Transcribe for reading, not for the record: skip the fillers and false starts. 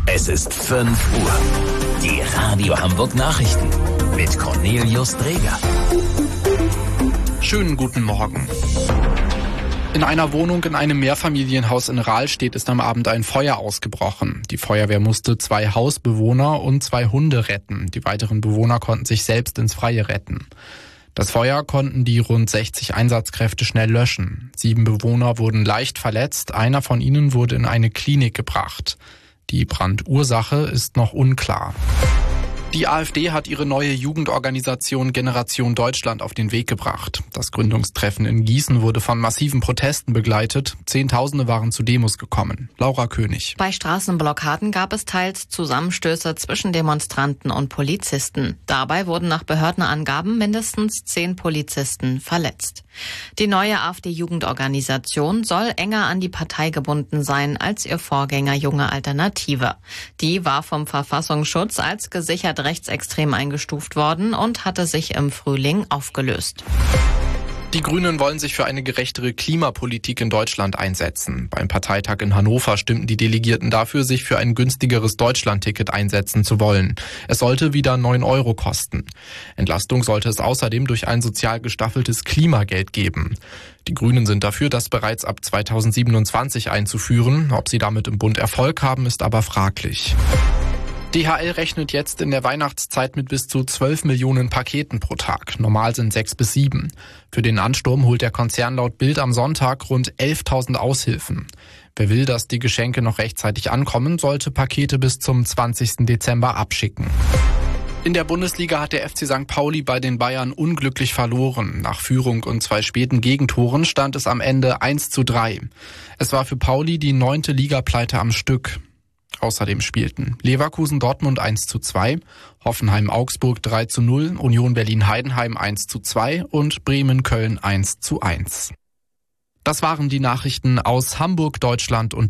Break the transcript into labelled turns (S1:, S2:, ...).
S1: Es ist 5 Uhr. Die Radio Hamburg Nachrichten mit Cornelius Dreger.
S2: Schönen guten Morgen. In einer Wohnung in einem Mehrfamilienhaus in Rahlstedt ist am Abend ein Feuer ausgebrochen. Die Feuerwehr musste 2 Hausbewohner und 2 Hunde retten. Die weiteren Bewohner konnten sich selbst ins Freie retten. Das Feuer konnten die rund 60 Einsatzkräfte schnell löschen. 7 Bewohner wurden leicht verletzt, einer von ihnen wurde in eine Klinik gebracht. Die Brandursache ist noch unklar. Die AfD hat ihre neue Jugendorganisation Generation Deutschland auf den Weg gebracht. Das Gründungstreffen in Gießen wurde von massiven Protesten begleitet. Zehntausende waren zu Demos gekommen. Laura König.
S3: Bei Straßenblockaden gab es teils Zusammenstöße zwischen Demonstranten und Polizisten. Dabei wurden nach Behördenangaben mindestens 10 Polizisten verletzt. Die neue AfD-Jugendorganisation soll enger an die Partei gebunden sein als ihr Vorgänger Junge Alternative. Die war vom Verfassungsschutz als gesichert rechtsextrem eingestuft worden und hatte sich im Frühling aufgelöst.
S2: Die Grünen wollen sich für eine gerechtere Klimapolitik in Deutschland einsetzen. Beim Parteitag in Hannover stimmten die Delegierten dafür, sich für ein günstigeres Deutschlandticket einsetzen zu wollen. Es sollte wieder 9 € kosten. Entlastung sollte es außerdem durch ein sozial gestaffeltes Klimageld geben. Die Grünen sind dafür, das bereits ab 2027 einzuführen. Ob sie damit im Bund Erfolg haben, ist aber fraglich. DHL rechnet jetzt in der Weihnachtszeit mit bis zu 12 Millionen Paketen pro Tag. Normal sind 6 bis 7. Für den Ansturm holt der Konzern laut Bild am Sonntag rund 11.000 Aushilfen. Wer will, dass die Geschenke noch rechtzeitig ankommen, sollte Pakete bis zum 20. Dezember abschicken. In der Bundesliga hat der FC St. Pauli bei den Bayern unglücklich verloren. Nach Führung und 2 späten Gegentoren stand es am Ende 1:3. Es war für Pauli die 9. Ligapleite am Stück. Außerdem spielten Leverkusen Dortmund 1:2, Hoffenheim Augsburg 3:0, Union Berlin Heidenheim 1:2 und Bremen Köln 1:1. Das waren die Nachrichten aus Hamburg, Deutschland und